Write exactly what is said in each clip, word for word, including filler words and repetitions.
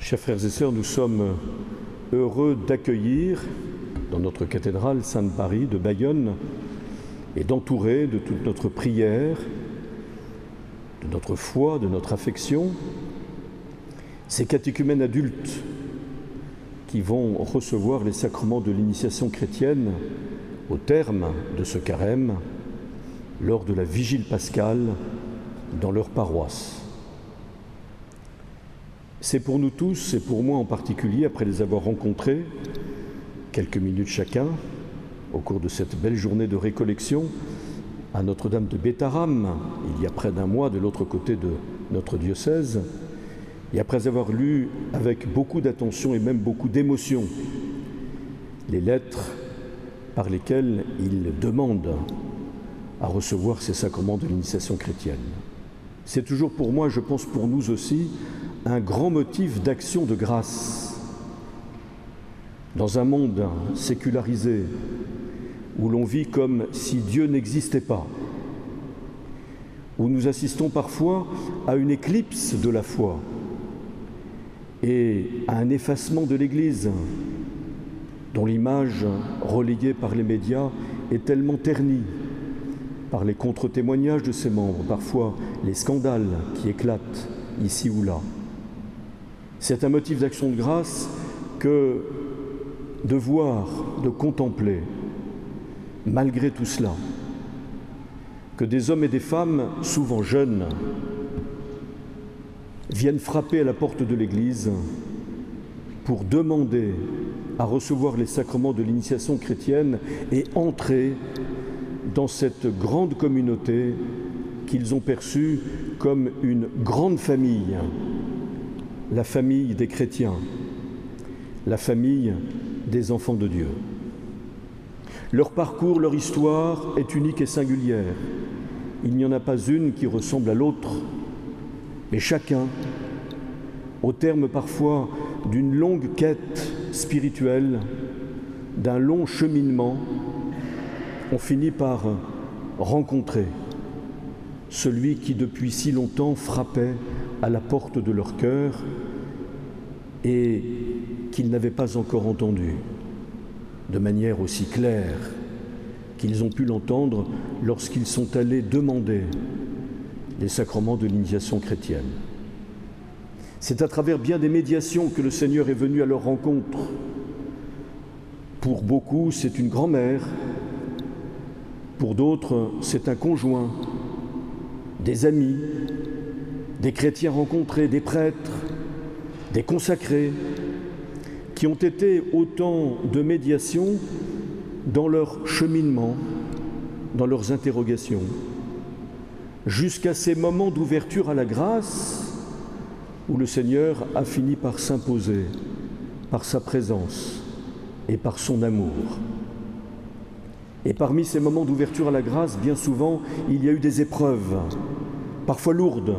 Chers frères et sœurs, nous sommes heureux d'accueillir dans notre cathédrale Sainte-Marie de Bayonne et d'entourer de toute notre prière, de notre foi, de notre affection, ces catéchumènes adultes qui vont recevoir les sacrements de l'initiation chrétienne au terme de ce carême, lors de la vigile pascale dans leur paroisse. C'est pour nous tous, et pour moi en particulier, après les avoir rencontrés, quelques minutes chacun, au cours de cette belle journée de récollection, à Notre-Dame de Bétharram, il y a près d'un mois de l'autre côté de notre diocèse, et après avoir lu avec beaucoup d'attention et même beaucoup d'émotion les lettres par lesquelles il demande à recevoir ces sacrements de l'initiation chrétienne. C'est toujours pour moi, je pense pour nous aussi, un grand motif d'action de grâce. Dans un monde sécularisé, où l'on vit comme si Dieu n'existait pas, où nous assistons parfois à une éclipse de la foi et à un effacement de l'Église, dont l'image relayée par les médias est tellement ternie par les contre-témoignages de ses membres, parfois les scandales qui éclatent ici ou là. C'est un motif d'action de grâce que de voir, de contempler, malgré tout cela, que des hommes et des femmes, souvent jeunes, viennent frapper à la porte de l'Église pour demander à recevoir les sacrements de l'initiation chrétienne et entrer dans cette grande communauté qu'ils ont perçue comme une grande famille, la famille des chrétiens, la famille des enfants de Dieu. Leur parcours, leur histoire est unique et singulière. Il n'y en a pas une qui ressemble à l'autre, mais chacun, au terme parfois d'une longue quête spirituelle, d'un long cheminement, ont fini par rencontrer celui qui depuis si longtemps frappait à la porte de leur cœur et qu'ils n'avaient pas encore entendu de manière aussi claire qu'ils ont pu l'entendre lorsqu'ils sont allés demander les sacrements de l'initiation chrétienne. C'est à travers bien des médiations que le Seigneur est venu à leur rencontre. Pour beaucoup, c'est une grand-mère, pour d'autres, c'est un conjoint, des amis, des chrétiens rencontrés, des prêtres, des consacrés, qui ont été autant de médiations dans leur cheminement, dans leurs interrogations, jusqu'à ces moments d'ouverture à la grâce où le Seigneur a fini par s'imposer par sa présence et par son amour. Et parmi ces moments d'ouverture à la grâce, bien souvent, il y a eu des épreuves, parfois lourdes,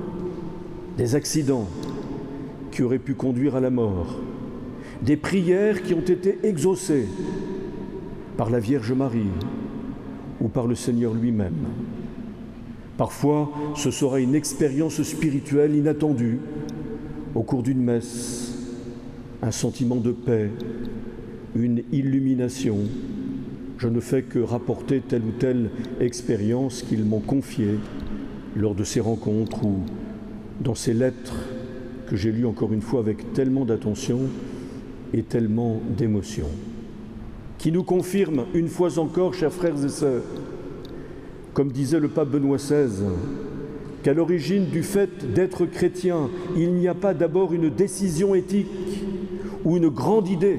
des accidents qui auraient pu conduire à la mort, des prières qui ont été exaucées par la Vierge Marie ou par le Seigneur lui-même. Parfois, ce sera une expérience spirituelle inattendue au cours d'une messe, un sentiment de paix, une illumination. Je ne fais que rapporter telle ou telle expérience qu'ils m'ont confiée lors de ces rencontres ou dans ces lettres que j'ai lues encore une fois avec tellement d'attention et tellement d'émotion, qui nous confirment une fois encore, chers frères et sœurs, comme disait le pape Benoît seize, qu'à l'origine du fait d'être chrétien, il n'y a pas d'abord une décision éthique ou une grande idée,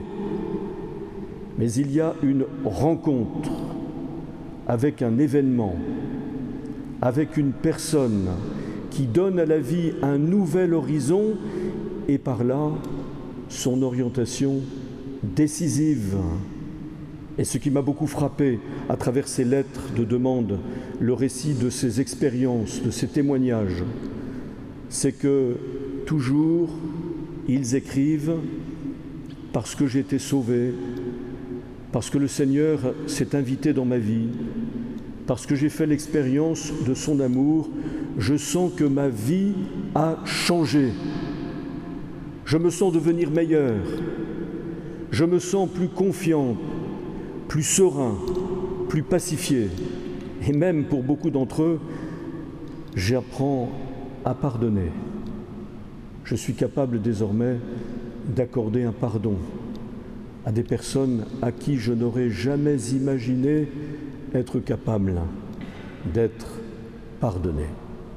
mais il y a une rencontre avec un événement, avec une personne qui donne à la vie un nouvel horizon et par là son orientation décisive. Et ce qui m'a beaucoup frappé à travers ces lettres de demande, le récit de ces expériences, de ces témoignages, c'est que toujours ils écrivent « parce que j'ai été sauvé », parce que le Seigneur s'est invité dans ma vie, parce que j'ai fait l'expérience de son amour, je sens que ma vie a changé. Je me sens devenir meilleur. Je me sens plus confiant, plus serein, plus pacifié. Et même pour beaucoup d'entre eux, j'apprends à pardonner. Je suis capable désormais d'accorder un pardon à des personnes à qui je n'aurais jamais imaginé être capable d'être pardonné.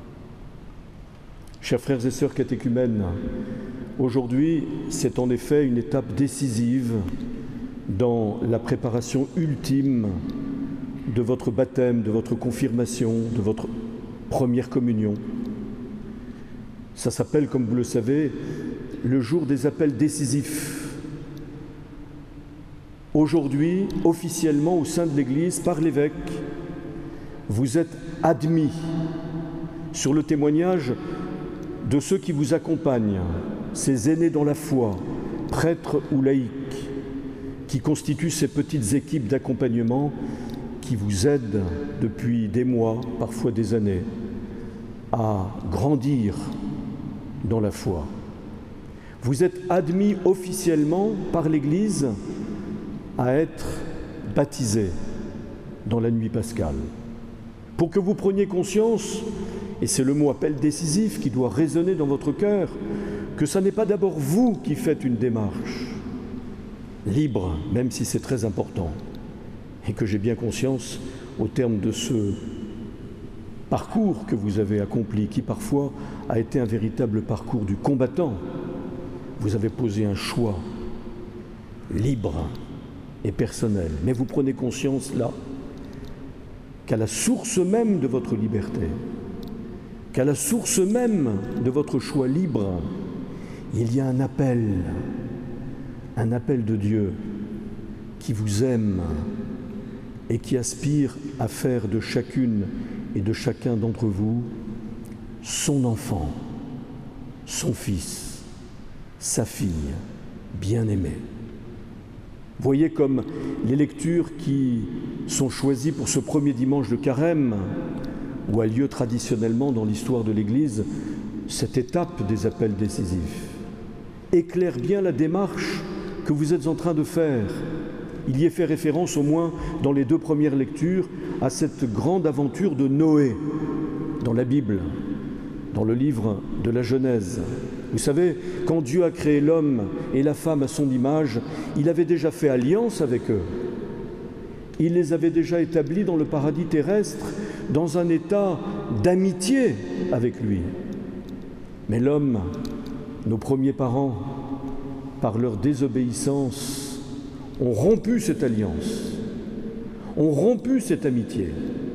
Chers frères et sœurs catéchumènes, aujourd'hui, c'est en effet une étape décisive dans la préparation ultime de votre baptême, de votre confirmation, de votre première communion. Ça s'appelle, comme vous le savez, le jour des appels décisifs. Aujourd'hui, officiellement, au sein de l'Église, par l'évêque, vous êtes admis sur le témoignage de ceux qui vous accompagnent, ces aînés dans la foi, prêtres ou laïcs, qui constituent ces petites équipes d'accompagnement qui vous aident depuis des mois, parfois des années, à grandir dans la foi. Vous êtes admis officiellement par l'Église à être baptisé dans la nuit pascale. Pour que vous preniez conscience, et c'est le mot appel décisif qui doit résonner dans votre cœur, que ce n'est pas d'abord vous qui faites une démarche libre, même si c'est très important, et que j'ai bien conscience, au terme de ce parcours que vous avez accompli, qui parfois a été un véritable parcours du combattant, vous avez posé un choix libre et personnel, mais vous prenez conscience là qu'à la source même de votre liberté, qu'à la source même de votre choix libre, il y a un appel, un appel de Dieu qui vous aime et qui aspire à faire de chacune et de chacun d'entre vous son enfant, son fils, sa fille bien-aimée. Voyez comme les lectures qui sont choisies pour ce premier dimanche de Carême, où a lieu traditionnellement dans l'histoire de l'Église cette étape des appels décisifs, éclairent bien la démarche que vous êtes en train de faire. Il y est fait référence, au moins dans les deux premières lectures, à cette grande aventure de Noé dans la Bible, dans le livre de la Genèse. Vous savez, quand Dieu a créé l'homme et la femme à son image, il avait déjà fait alliance avec eux. Il les avait déjà établis dans le paradis terrestre, dans un état d'amitié avec lui. Mais l'homme, nos premiers parents, par leur désobéissance, ont rompu cette alliance, ont rompu cette amitié.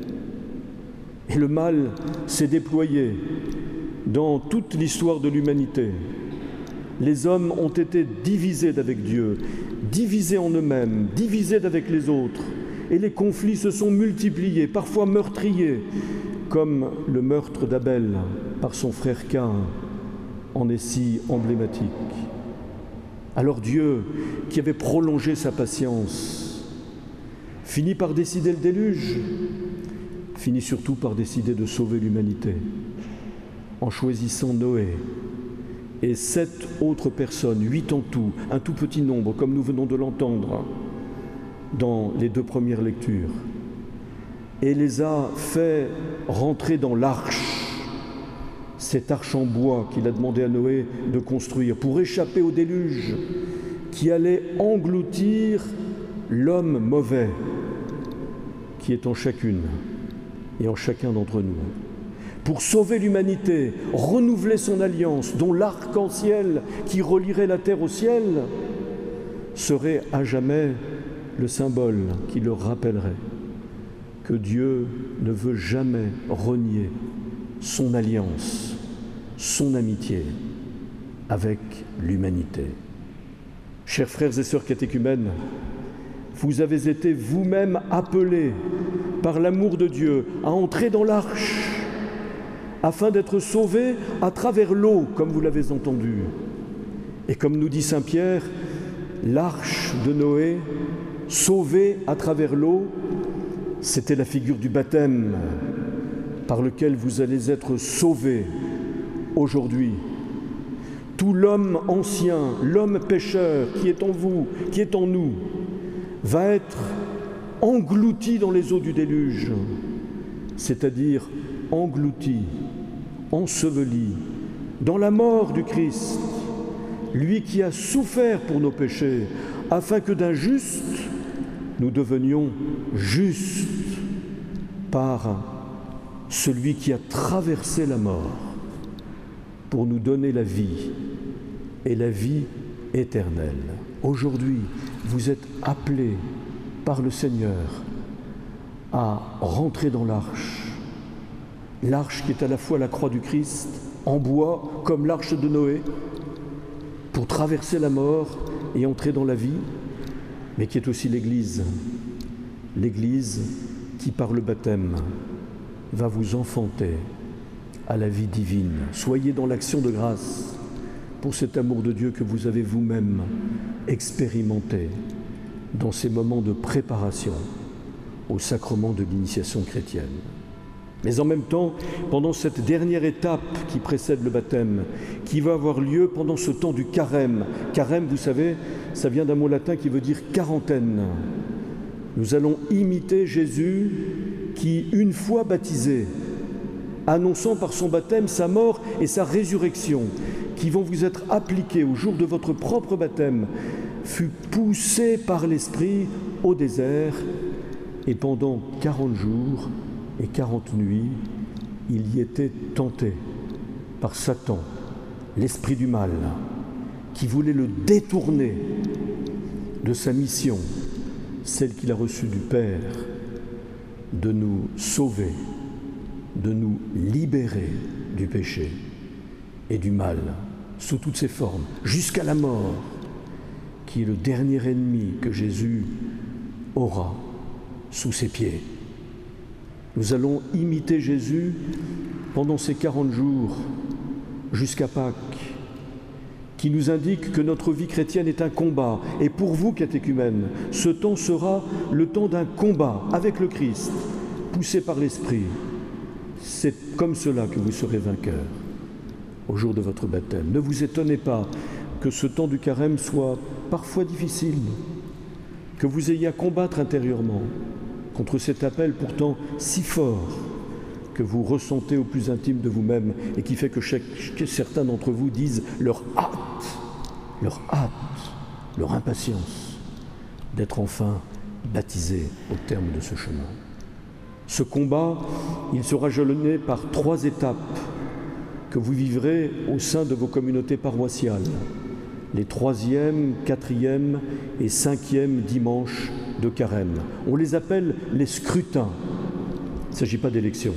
Et le mal s'est déployé dans toute l'histoire de l'humanité. Les hommes ont été divisés d'avec Dieu, divisés en eux-mêmes, divisés avec les autres. Et les conflits se sont multipliés, parfois meurtriers, comme le meurtre d'Abel par son frère Caïn en est si emblématique. Alors Dieu, qui avait prolongé sa patience, finit par décider le déluge, finit surtout par décider de sauver l'humanité, en choisissant Noé et sept autres personnes, huit en tout, un tout petit nombre, comme nous venons de l'entendre dans les deux premières lectures, et les a fait rentrer dans l'arche, cette arche en bois qu'il a demandé à Noé de construire pour échapper au déluge qui allait engloutir l'homme mauvais qui est en chacune et en chacun d'entre nous. Pour sauver l'humanité, renouveler son alliance, dont l'arc-en-ciel qui relierait la terre au ciel serait à jamais le symbole qui leur rappellerait que Dieu ne veut jamais renier son alliance, son amitié avec l'humanité. Chers frères et sœurs catéchumènes, vous avez été vous-même appelés par l'amour de Dieu à entrer dans l'arche afin d'être sauvés à travers l'eau, comme vous l'avez entendu. Et comme nous dit saint Pierre, l'arche de Noé, sauvée à travers l'eau, c'était la figure du baptême par lequel vous allez être sauvés aujourd'hui. tout l'homme ancien, l'homme pécheur qui est en vous, qui est en nous, va être englouti dans les eaux du déluge, c'est-à-dire englouti, enseveli dans la mort du Christ, lui qui a souffert pour nos péchés, afin que d'injuste, nous devenions justes par celui qui a traversé la mort pour nous donner la vie et la vie éternelle. Aujourd'hui, vous êtes appelés par le Seigneur à rentrer dans l'arche, l'arche qui est à la fois la croix du Christ, en bois comme l'arche de Noé, pour traverser la mort et entrer dans la vie, mais qui est aussi l'Église, l'Église qui par le baptême va vous enfanter à la vie divine. Soyez dans l'action de grâce pour cet amour de Dieu que vous avez vous-même expérimenté dans ces moments de préparation au sacrement de l'initiation chrétienne. Mais en même temps, pendant cette dernière étape qui précède le baptême, qui va avoir lieu pendant ce temps du carême. Carême, vous savez, ça vient d'un mot latin qui veut dire quarantaine. Nous allons imiter Jésus qui, une fois baptisé, annonçant par son baptême sa mort et sa résurrection, qui vont vous être appliqués au jour de votre propre baptême, fut poussé par l'Esprit au désert, et pendant quarante jours et quarante nuits, il y était tenté par Satan, l'esprit du mal, qui voulait le détourner de sa mission, celle qu'il a reçue du Père, de nous sauver, de nous libérer du péché et du mal, sous toutes ses formes, jusqu'à la mort, qui est le dernier ennemi que Jésus aura sous ses pieds. Nous allons imiter Jésus pendant ces quarante jours jusqu'à Pâques, qui nous indique que notre vie chrétienne est un combat. Et pour vous, catéchumènes, ce temps sera le temps d'un combat avec le Christ, poussé par l'Esprit. C'est comme cela que vous serez vainqueurs au jour de votre baptême. Ne vous étonnez pas que ce temps du carême soit parfois difficile, que vous ayez à combattre intérieurement contre cet appel pourtant si fort que vous ressentez au plus intime de vous-même et qui fait que, chaque, que certains d'entre vous disent leur hâte, leur hâte, leur impatience d'être enfin baptisés au terme de ce chemin. Ce combat, il sera jalonné par trois étapes que vous vivrez au sein de vos communautés paroissiales, les troisième, quatrième et cinquième dimanches de carême. On les appelle les scrutins. Il ne s'agit pas d'élection.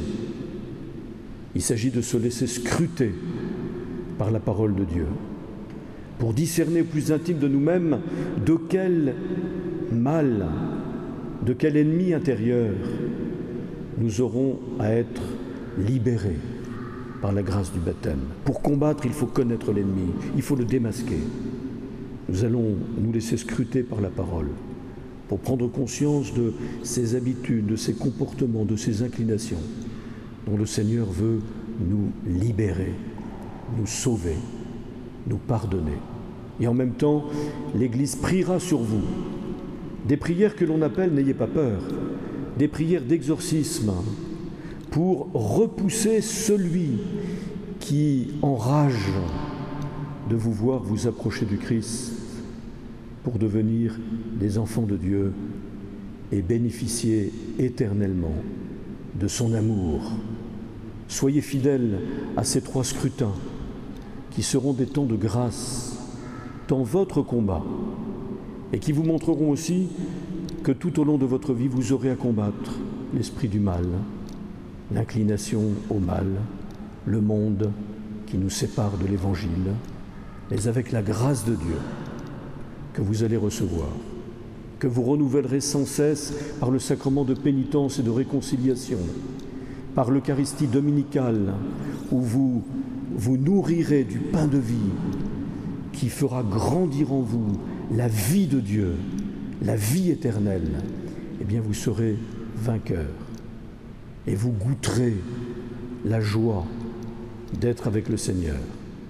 Il s'agit de se laisser scruter par la parole de Dieu pour discerner au plus intime de nous-mêmes de quel mal, de quel ennemi intérieur nous aurons à être libérés par la grâce du baptême. Pour combattre, il faut connaître l'ennemi, il faut le démasquer. Nous allons nous laisser scruter par la parole pour prendre conscience de ses habitudes, de ses comportements, de ses inclinations, dont le Seigneur veut nous libérer, nous sauver, nous pardonner. Et en même temps, l'Église priera sur vous. Des prières que l'on appelle, n'ayez pas peur, des prières d'exorcisme pour repousser celui qui enrage de vous voir vous approcher du Christ pour devenir des enfants de Dieu et bénéficier éternellement de son amour. Soyez fidèles à ces trois scrutins qui seront des temps de grâce dans votre combat et qui vous montreront aussi que tout au long de votre vie, vous aurez à combattre l'esprit du mal, l'inclination au mal, le monde qui nous sépare de l'Évangile, mais avec la grâce de Dieu que vous allez recevoir, que vous renouvellerez sans cesse par le sacrement de pénitence et de réconciliation, par l'Eucharistie dominicale, où vous vous nourrirez du pain de vie qui fera grandir en vous la vie de Dieu, la vie éternelle. Eh bien, vous serez vainqueurs et vous goûterez la joie d'être avec le Seigneur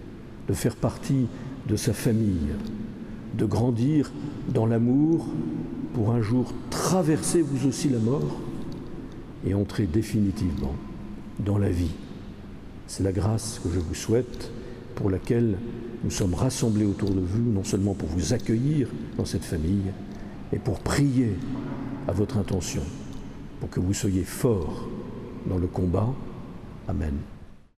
de faire partie de sa famille, de grandir dans l'amour pour un jour traverser vous aussi la mort et entrer définitivement dans la vie. C'est la grâce que je vous souhaite, pour laquelle nous sommes rassemblés autour de vous, non seulement pour vous accueillir dans cette famille, mais pour prier à votre intention, pour que vous soyez forts dans le combat. Amen.